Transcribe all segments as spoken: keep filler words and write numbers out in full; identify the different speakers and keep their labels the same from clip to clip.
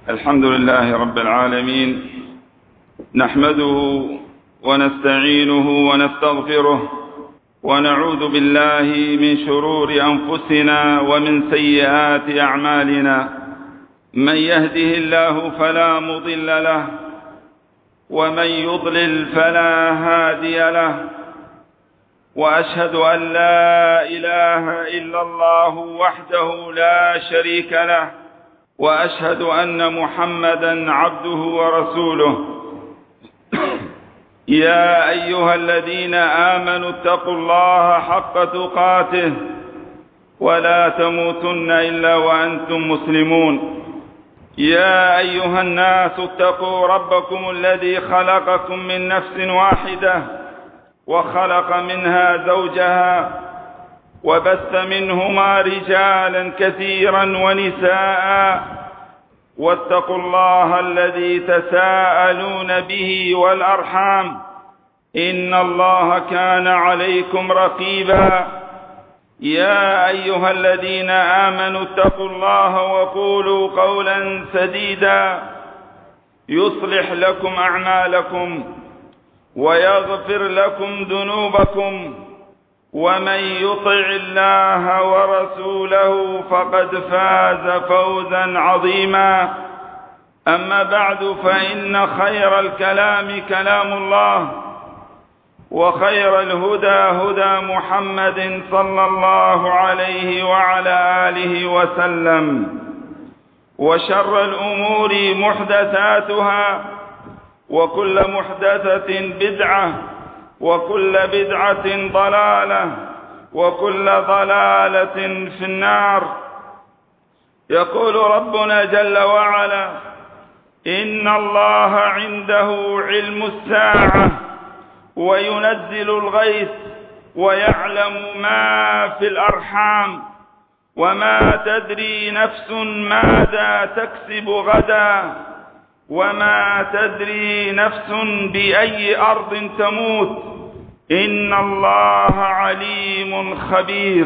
Speaker 1: الحمد لله رب العالمين، نحمده ونستعينه ونستغفره ونعوذ بالله من شرور أنفسنا ومن سيئات أعمالنا. من يهده الله فلا مضل له ومن يضلل فلا هادي له، وأشهد أن لا إله إلا الله وحده لا شريك له، وأشهد أن محمدا عبده ورسوله. يا أيها الذين آمنوا اتقوا الله حق تقاته ولا تموتن إلا وأنتم مسلمون. يا أيها الناس اتقوا ربكم الذي خلقكم من نفس واحدة وخلق منها زوجها وبث منهما رجالا كثيرا ونساء، واتقوا الله الذي تساءلون به والأرحام إن الله كان عليكم رقيبا. يا أيها الذين آمنوا اتقوا الله وقولوا قولا سديدا يصلح لكم أعمالكم ويغفر لكم ذنوبكم، ومن يطع الله ورسوله فقد فاز فوزا عظيما. أما بعد، فإن خير الكلام كلام الله، وخير الهدى هدى محمد صلى الله عليه وعلى آله وسلم، وشر الأمور محدثاتها، وكل محدثة بدعة، وكل بدعة ضلالة، وكل ضلالة في النار. يقول ربنا جل وعلا: إن الله عنده علم الساعة وينزل الغيث ويعلم ما في الأرحام وما تدري نفس ماذا تكسب غدا وما تدري نفس بأي أرض تموت إن الله عليم خبير.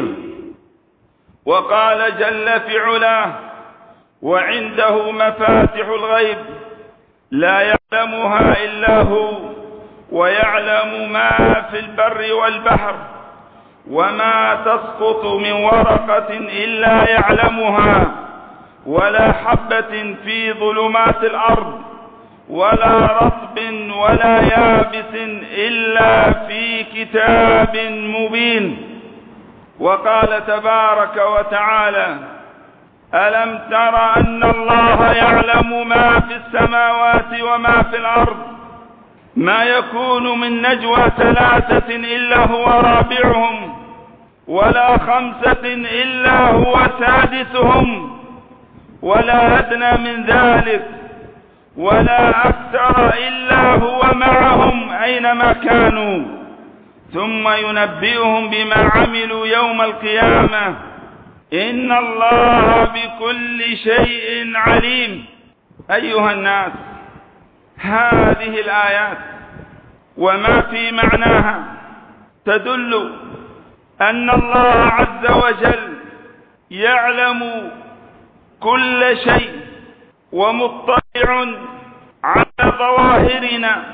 Speaker 1: وقال جل في علاه: وعنده مفاتح الغيب لا يعلمها إلا هو ويعلم ما في البر والبحر وما تسقط من ورقة إلا يعلمها ولا حبة في ظلمات الأرض ولا رطب ولا يابس إلا في كتاب مبين. وقال تبارك وتعالى: ألم تر أن الله يعلم ما في السماوات وما في الأرض ما يكون من نجوى ثلاثة إلا هو رابعهم ولا خمسة إلا هو سادسهم ولا أدنى من ذلك ولا أكثر إلا هو معهم أينما كانوا ثم ينبئهم بما عملوا يوم القيامة إن الله بكل شيء عليم. أيها الناس، هذه الآيات وما في معناها تدل أن الله عز وجل يعلم كل شيء ومطلع على ظواهرنا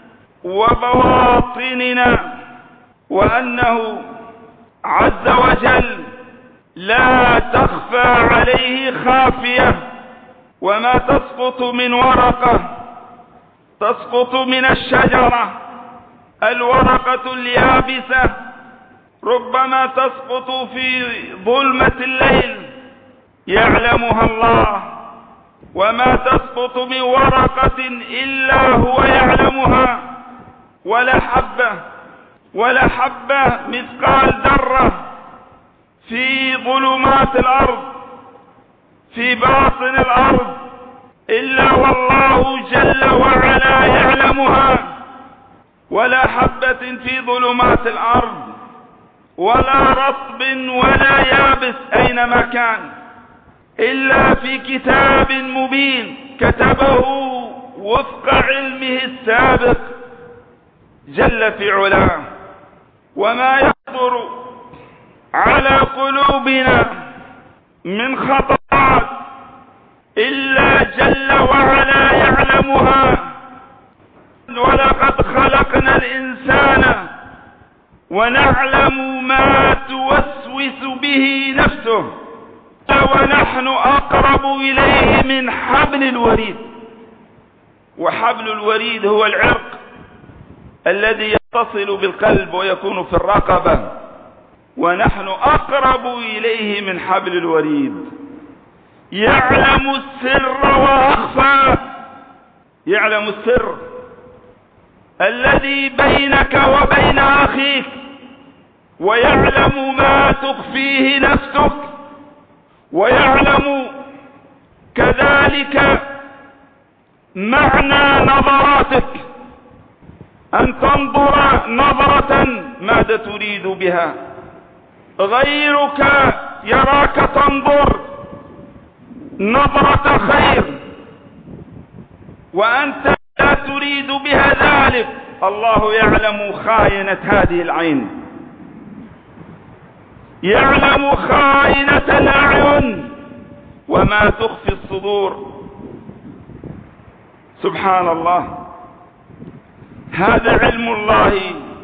Speaker 1: وبواطننا، وأنه عز وجل لا تخفى عليه خافية، وما تسقط من ورقة تسقط من الشجرة الورقة اليابسة ربما تسقط في ظلمة الليل يعلمها الله، وما تسقط من ورقة إلا هو يعلمها، ولا حبة ولا حبة مثقال ذرة في ظلمات الأرض في باطن الأرض إلا والله جل وعلا يعلمها، ولا حبة في ظلمات الأرض ولا رطب ولا يابس أينما كان إلا في كتاب مبين كتبه وفق علمه السابق جل في علاه. وما يخطر على قلوبنا من خطرات إلا جل وعلا يعلمها. ولقد خلقنا الإنسان ونعلم ما توسوس به نفسه ونحن أقرب إليه من حبل الوريد. وحبل الوريد هو العرق الذي يتصل بالقلب ويكون في الرقبة، ونحن أقرب إليه من حبل الوريد. يعلم السر وأخفى، يعلم السر الذي بينك وبين أخيك، ويعلم ما تخفيه نفسك، ويعلم كذلك معنى نظراتك، أن تنظر نظرة ماذا تريد بها. غيرك يراك تنظر نظرة خير وأنت لا تريد بها ذلك. الله يعلم خائنة هذه العين، يعلم خائنة الأعين وما تخفي الصدور. سبحان الله، هذا علم الله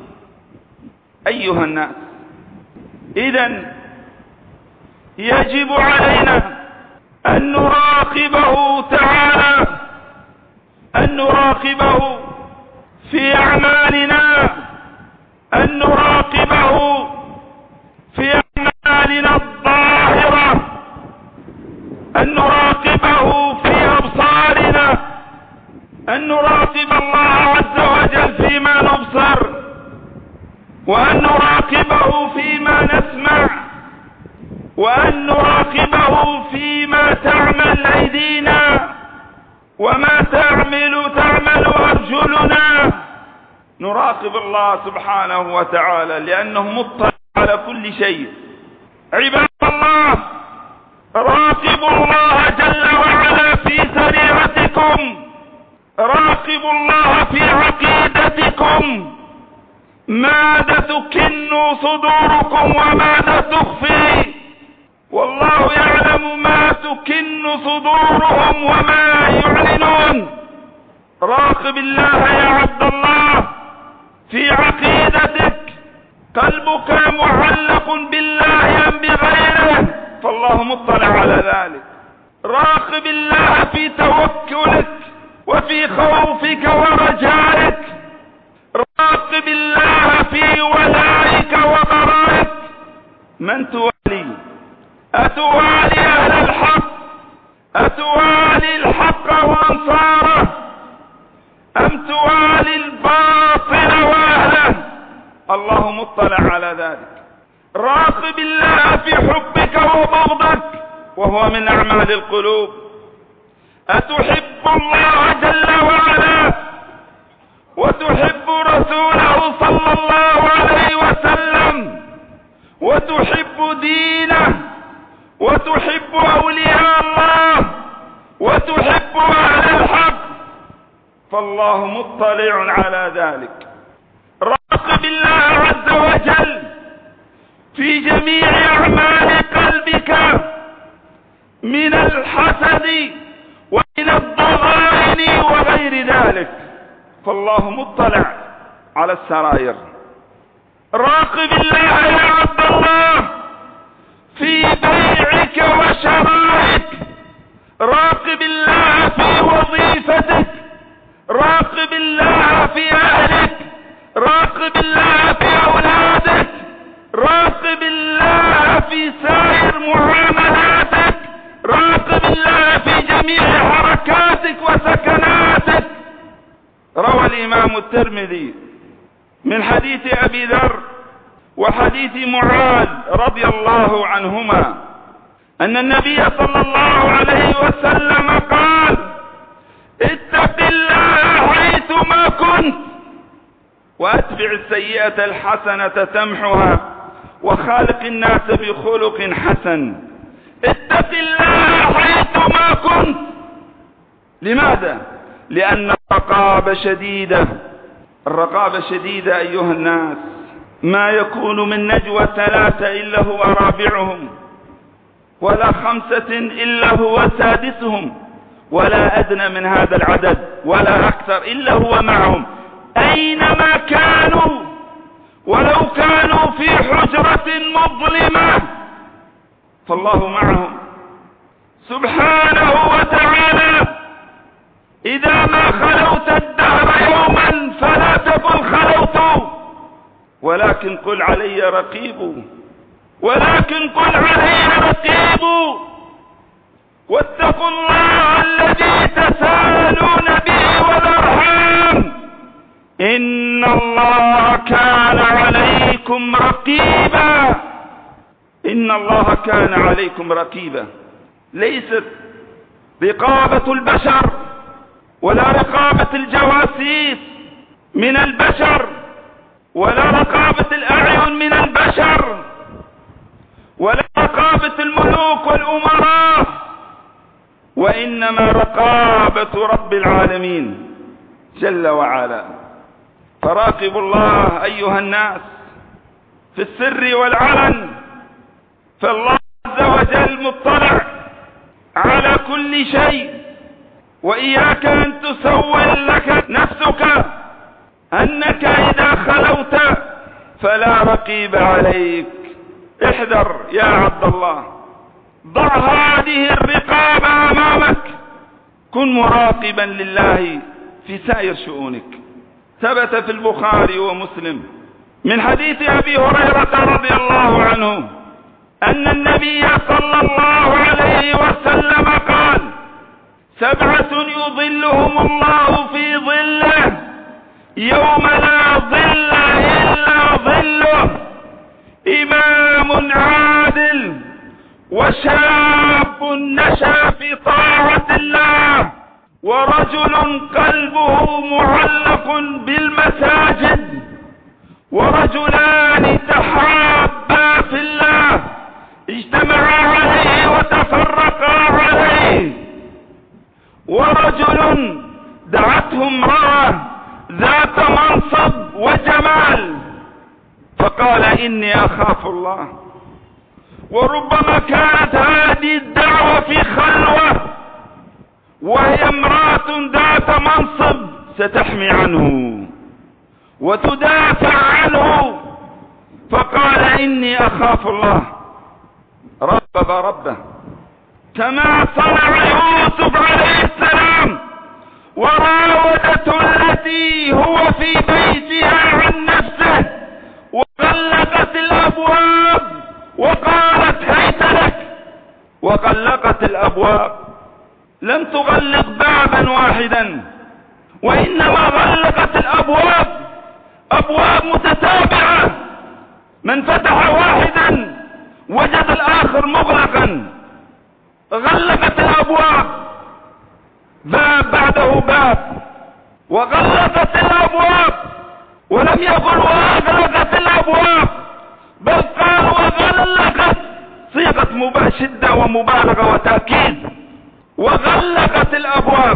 Speaker 1: أيها الناس. إذن يجب علينا أن نراقبه تعالى، أن نراقبه في أعمالنا، أن نراقبه في أعمالنا الظاهرة، أن نراقبه في أبصارنا، أن نراقب الله عز وجل فيما نبصر، وأن نراقبه فيما نسمع، وأن نراقبه فيما تعمل أيدينا وما تعمل تعمل أرجلنا. نراقب الله سبحانه وتعالى لأنه مطلع على كل شيء. عباد الله، راقبوا الله جل وعلا في سريرتكم، راقبوا الله في عقيدتكم، ماذا تكن صدوركم وماذا تخفي. والله يعلم ما تكن صدورهم وما يعلنون. راقب الله يا عبد الله في عقيدتك، قلبك معلق بالله أم بغيره، فالله مطلع على ذلك. راقب الله في توكلك وفي خوفك ورجائك، راقب الله في ولائك وبرائك. من توالي؟ أتوالي أهل الحق؟ أتوالي الحق وأنصاره أم توالي الباطل وأهله؟ الله مطلع على ذلك. راقب الله في حبك وبغضك وهو من أعمال القلوب. أتحب الله جل وعلا وتحب رسوله صلى الله عليه وسلم وتحب دينه وتحب أولياء الله وتحب أهل الحق، فالله مطلع على ذلك. راقب الله عز وجل في جميع أعمال قلبك من الحسد ومن الضغائن وغير ذلك، فالله مطلع على السرائر. راقب الله يا عبد الله في بيعك وشرائك، راقب الله في وظيفتك، راقب الله في أهلك، راقب الله في أولادك، راقب الله في سائر معاملاتك، راقب الله في جميع حركاتك وسكناتك. روى الإمام الترمذي من حديث أبي ذر وحديث معاذ رضي الله عنهما أن النبي صلى الله عليه وسلم قال: اتق الله حيثما كنت وأتبع السيئة الحسنة تمحها وخالق الناس بخلق حسن. اتق الله حيثما كنت. لماذا؟ لأن الرقابة شديدة. الرقابة شديدة أيها الناس. ما يكون من نجوى ثلاثة إلا هو رابعهم، ولا خمسة إلا هو سادسهم، ولا أدنى من هذا العدد ولا أكثر إلا هو معهم أينما كانوا، ولو كانوا في حجرة مظلمة فالله معهم سبحانه وتعالى. إذا ما خلوت الدهر يوما فلا تقل خلوت، ولكن قل علي رقيب، ولكن قل علي رقيب. واتقوا الله الذي تساءلون به والأرحام إن الله كان عليكم رقيبا. إن الله كان عليكم رقيبا. ليست رقابة البشر ولا رقابة الجواسيس من البشر ولا رقابة الأعين من البشر ولا رقابة الملوك والأمراء، وإنما رقابة رب العالمين جل وعلا. فراقبوا الله أيها الناس في السر والعلن، فالله عز وجل مطلع على كل شيء. وإياك أن تسول لك نفسك أنك إذا خلوت فلا رقيب عليك. احذر يا عبد الله، ضع هذه الرقابة أمامك، كن مراقبا لله في سائر شؤونك. ثبت في البخاري ومسلم من حديث أبي هريرة رضي الله عنه أن النبي صلى الله عليه وسلم قال: سبعة يظلهم الله في ظله يوم لا ظل إلا ظله: إمام عادل، وشاب نشأ في طاعة الله، ورجل قلبه معلق بالمساجد، ورجلان تحابا في الله اجتمعا عليه وتفرقا عليه، ورجل دعته امرأة ذات منصب وجمال فقال: إني أخاف الله. وربما كانت هذه الدعوة في خلوة وهي امرأة ذات منصب ستحمي عنه وتدافع عنه، فقال: إني أخاف الله. راقب ربه كما صنع يوسف عليه السلام، وراودته التي هو في بيتها عن نفسه، وغلقت الأبواب وقالت: هيت لك. وغلقت الأبواب، لم تغلق بابا واحدا، وإنما غلقت الأبواب أبواب متتابعة. من فتح واحدا وجد الآخر مغلقا. غلقت الأبواب باب بعده باب، وغلقت الأبواب، ولم يقل وأغلقت الأبواب، بل قال وغلقت، صيغة شدة ومبالغة وتأكيد. وغلقت الأبواب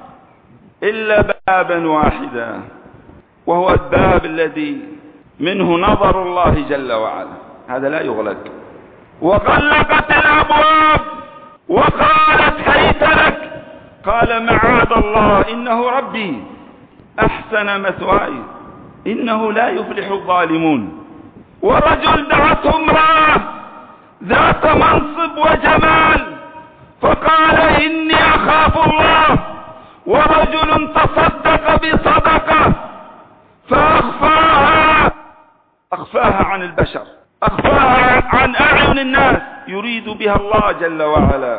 Speaker 1: إلا بابا واحدا، وهو الباب الذي منه نظر الله جل وعلا، هذا لا يغلق. وغلقت الأبواب وقالت: هيت لك. قال: معاذ الله، إنه ربي أحسن مثواي إنه لا يفلح الظالمون. ورجل دعته امرأة ذات منصب وجمال فقال: إني أخاف الله. ورجل تصدق بصدقة فأخفاها، أخفاها عن البشر، أخفاها عن أعين الناس، يريد بها الله جل وعلا،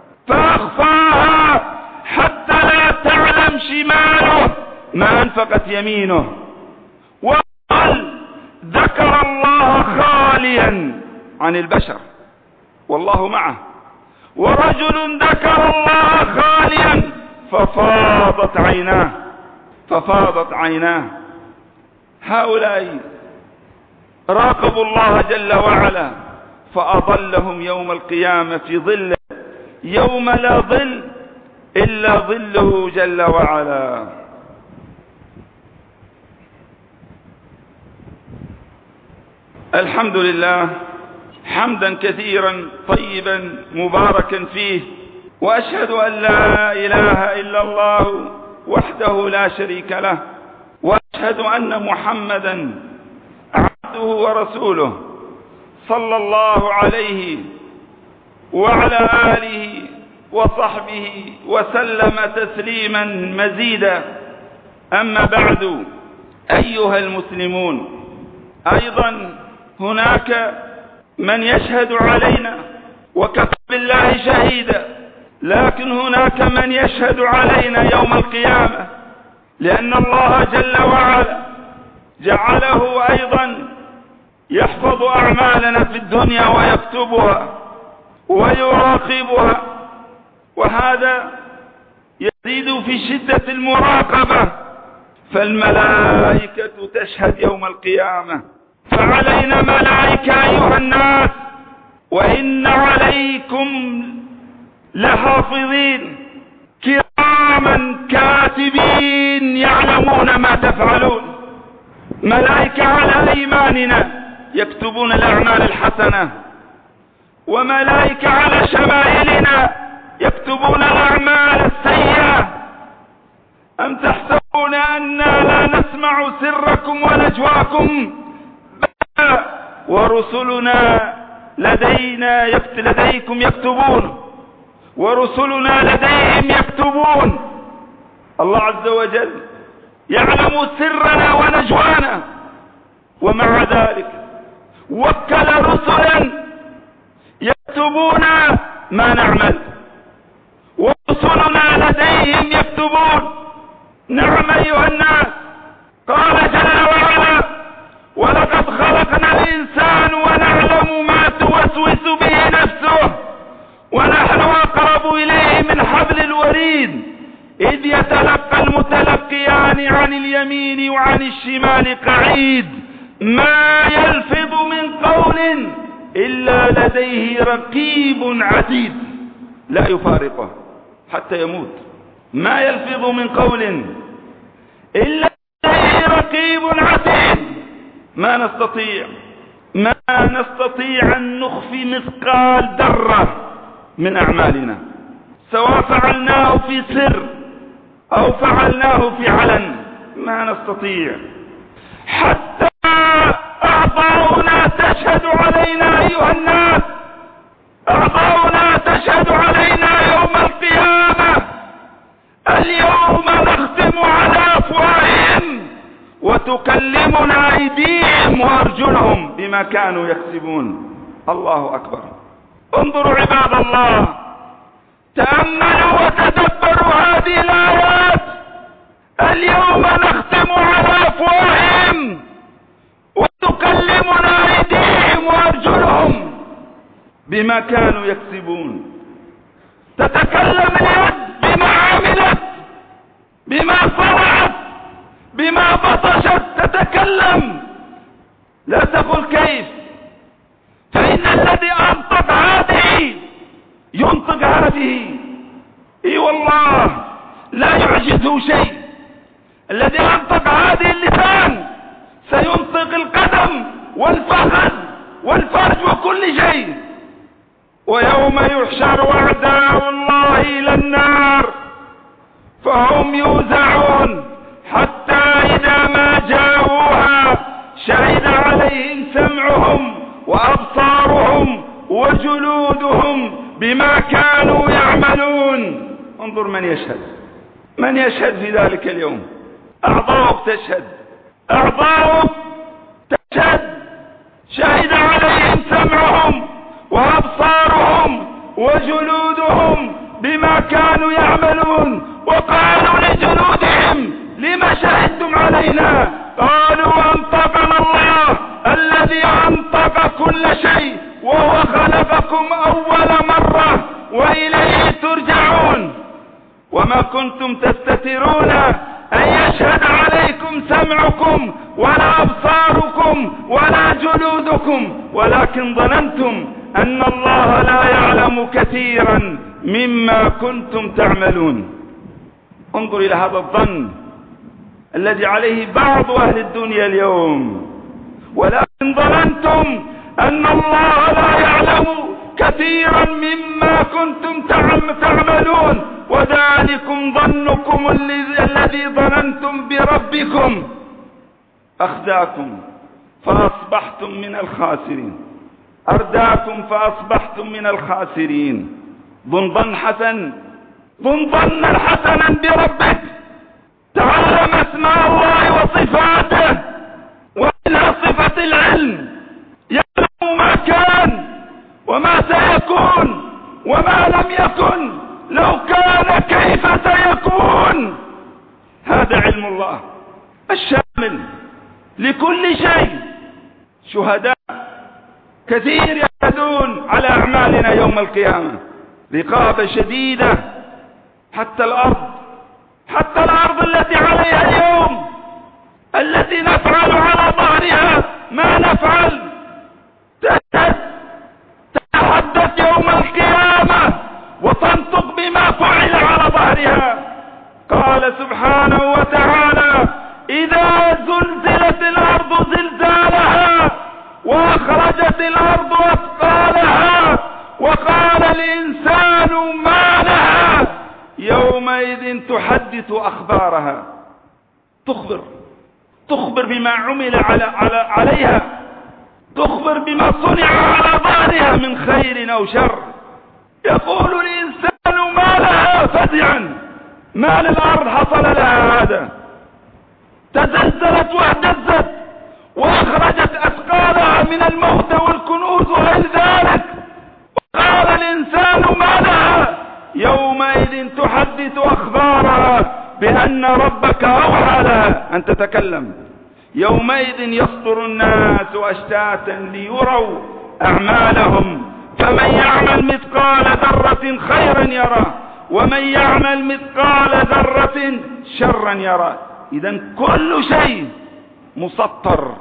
Speaker 1: فأخفاها حتى لا تعلم شماله ما أنفقت يمينه. وقال: ذكر الله خاليا عن البشر والله معه. ورجل ذكر الله خاليا ففاضت عيناه ففاضت عيناه. هؤلاء راقبوا الله جل وعلا فأظلهم يوم القيامة في ظله يوم لا ظل إلا ظله جل وعلا. الحمد لله حمدا كثيرا طيبا مباركا فيه، وأشهد أن لا إله إلا الله وحده لا شريك له، وأشهد أن محمدا عبده ورسوله صلى الله عليه وعلى آله وصحبه وسلم تسليما مزيدا. أما بعد، أيها المسلمون، أيضا هناك من يشهد علينا وكفى بالله شهيدا، لكن هناك من يشهد علينا يوم القيامة، لأن الله جل وعلا جعله أيضا يحفظ أعمالنا في الدنيا ويكتبها ويراقبها، وهذا يزيد في شدة المراقبة. فالملائكة تشهد يوم القيامة، فعلينا ملائكة أيها الناس، وإن عليكم لحافظين كراما كاتبين يعلمون ما تفعلون. ملائكة على أيماننا يكتبون الأعمال الحسنة، وملائكة على شمائلنا يكتبون الأعمال السيئة. أم تحسبون أننا لا نسمع سركم ونجواكم؟ بلى، ورسلنا لدينا يكت... لديكم يكتبون، ورسلنا لديهم يكتبون. الله عز وجل يعلم سرنا ونجوانا، ومع ذلك وكل رسلا يكتبون ما نعمل، ورسلنا لديهم يكتبون. نعم أيها الناس، قال جل وعلا: ولقد خلقنا الإنسان ونعلم ما توسوس به نفسه ونحن أقرب إليه من حبل الوريد إذ يتلقى المتلقيان عن اليمين وعن الشمال قعيد ما يلفظ من قول إلا لديه رقيب عتيد لا يفارقه حتى يموت. ما يلفظ من قول إلا لديه رقيب عتيد. ما نستطيع ما نستطيع أن نخفي مثقال ذرة من أعمالنا، سواء فعلناه في سر أو فعلناه في علن، ما نستطيع. حتى أعضاؤنا تشهد علينا أيها الناس، أعضاؤنا تشهد علينا يوم القيامة. اليوم نختم على أفواههم وتكلمنا أيديهم وأرجلهم بما كانوا يكسبون. الله أكبر. انظروا عباد الله، تأملوا وتدبروا هذه الآيات. اليوم نختم على أفواههم وتكلمنا أيديهم وأرجلهم بما كانوا يكسبون. تتكلم اليد بما عملت، بما صنعت، بما بطشت، تتكلم. لا تقل كيف، فإن الذي أنطق هذه ينطق هذه. اي والله لا يعجزه شيء. الذي أنطق هذه اللسان سينطق القدم والفخذ والفرج وكل شيء. ويوم يحشر أعداء الله إلى النار فهم يوزعون حتى إذا ما جاءوها شهد عليهم سمعهم وأبصارهم وجلودهم بما كانوا يعملون. انظر من يشهد، من يشهد في ذلك اليوم. أعضاؤك تشهد، أعضاؤك تشهد. شهد عليهم سمعهم وأبصارهم وجلودهم بما كانوا يعملون. وقالوا لجلودهم: لما شهدتم علينا؟ قالوا: أنطقنا الله الذي أنطق كل شيء وهو خلقكم أول مرة وإليه ترجعون. وما كنتم تستترون أن يشهد عليكم سمعكم ولا أبصاركم ولا جلودكم، ولكن ظننتم أن الله لا يعلم كثيرا مما كنتم تعملون. انظر إلى هذا الظن الذي عليه بعض أهل الدنيا اليوم. ولكن ظننتم أن الله لا يعلم كثيرا مما كنتم تعملون وذلكم ظنكم الذي ظننتم بربكم أخزاكم فأصبحتم من الخاسرين أرداكم فأصبحتم من الخاسرين. ظن ظن حسن، ظن ظنا حسنا بربك، تعلم اسماء الله وصفاته وإلى صفة العلم، يعلم ما كان وما سيكون وما لم يكن، لو كان كيف سيكون. هذا علم الله الشامل لكل شيء. شهداء كثير يشهدون على أعمالنا يوم القيامة، رقابة شديدة. حتى الأرض حتى الأرض التي عليها اليوم، التي نفعل على ظهرها ما نفعل، تتحدث يوم القيامة وتنطق بما فعل على ظهرها. قال سبحانه وتعالى: إذا زلزلت الأرض زلزالها وأخرجت الأرض أثقالها وقال الإنسان ما لها يومئذ تحدث أخبارها. تخبر تخبر بما عمل على على عليها، تخبر بما صنع على ظهرها من خير أو شر. يقول الإنسان ما لها فزعا، ما للأرض حصل لها هذا، تزلزلت واهتزت وأخرجت أثقالها من الموت والكنوز وغير ذلك. وقال الإنسان ما لها يومئذ تحدث أخبارها بأن ربك أوحى لها أن تتكلم. يومئذ يصدر الناس أشتاتا ليروا أعمالهم، فمن يعمل مثقال ذرة خيرا يرى ومن يعمل مثقال ذرة شرا يرى. إذن كل شيء مسطر.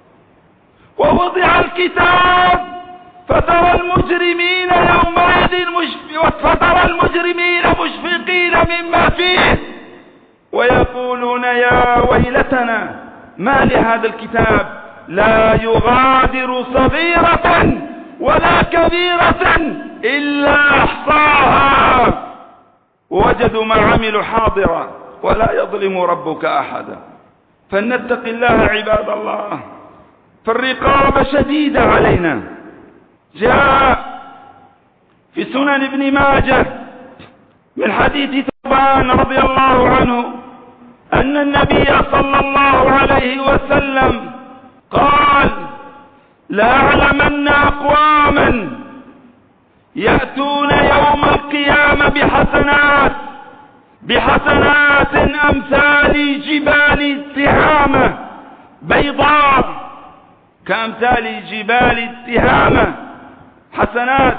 Speaker 1: ووضع الكتاب فترى المجرمين يومئذ مشفقين فترى المجرمين مشفقين مما فيه ويقولون يا ويلتنا ما لهذا الكتاب لا يغادر صغيرة ولا كبيرة إلا أحصاها ووجدوا ما عملوا حاضرا ولا يظلم ربك أحدا. فلنتق الله عباد الله، فالرقابة شديدة علينا. جاء في سنن ابن ماجه من حديث ثوبان رضي الله عنه أن النبي صلى الله عليه وسلم قال: لا أعلمن أقواما يأتون يوم القيامة بحسنات بحسنات أمثال جبال التهامة بيضاء، كأمثال جبال التهامة حسنات،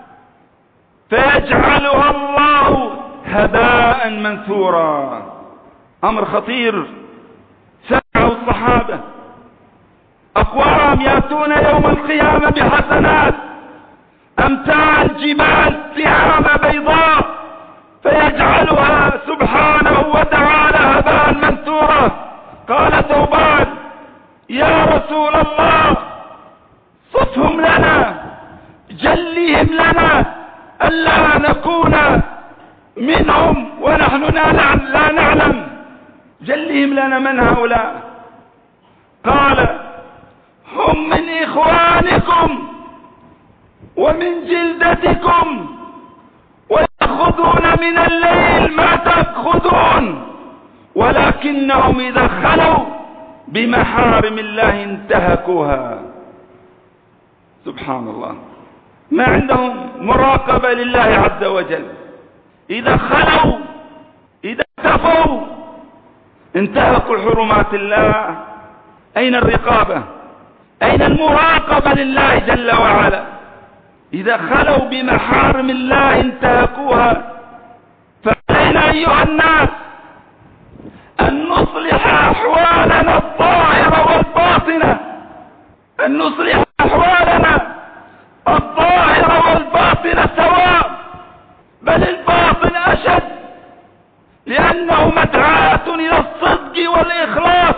Speaker 1: فيجعلها الله هباء منثورا. أمر خطير سمعه الصحابة. أقوام يأتون يوم القيامة بحسنات أمثال جبال تهامة بيضاء، فيجعلها سبحانه وتعالى هباء منثورا. قال ثوبان: يا رسول الله صفهم لنا، جلهم لنا ألا نكون منهم ونحن لا نعلم. جلهم لنا من هؤلاء؟ قال: هم من إخوانكم ومن جلدتكم ويأخذون من الليل ما تأخذون، ولكنهم إذا خلوا بمحارم الله انتهكوها. سبحان الله، ما عندهم مراقبة لله عز وجل. إذا خلوا إذا اختفوا انتهكوا حرمات الله. أين الرقابة؟ أين المراقبة لله جل وعلا؟ إذا خلوا بمحارم الله انتهكوها. فعلينا أيها الناس أن نصلح أحوالنا الظاهرة والباطنة، أن نصلح أحوالنا الظاهرة والباطنة سواء، بل الباطن أشد، لأنه مدعاة إلى الصدق والإخلاص.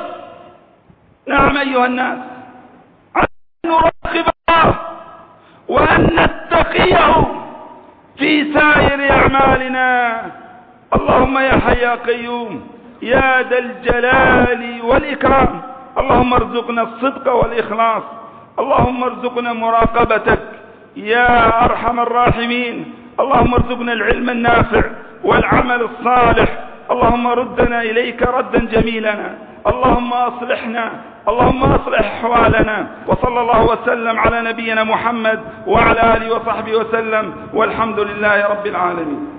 Speaker 1: نعم أيها الناس، أن نراقب الله وأن نتقي تقيه في سائر أعمالنا. اللهم يا حي يا قيوم يا ذا الجلال والإكرام، اللهم ارزقنا الصدق والإخلاص، اللهم ارزقنا مراقبتك يا أرحم الراحمين، اللهم ارزقنا العلم النافع والعمل الصالح، اللهم ردنا إليك ردا جميلنا، اللهم أصلحنا، اللهم أصلح أحوالنا. وصلى الله وسلم على نبينا محمد وعلى آله وصحبه وسلم، والحمد لله رب العالمين.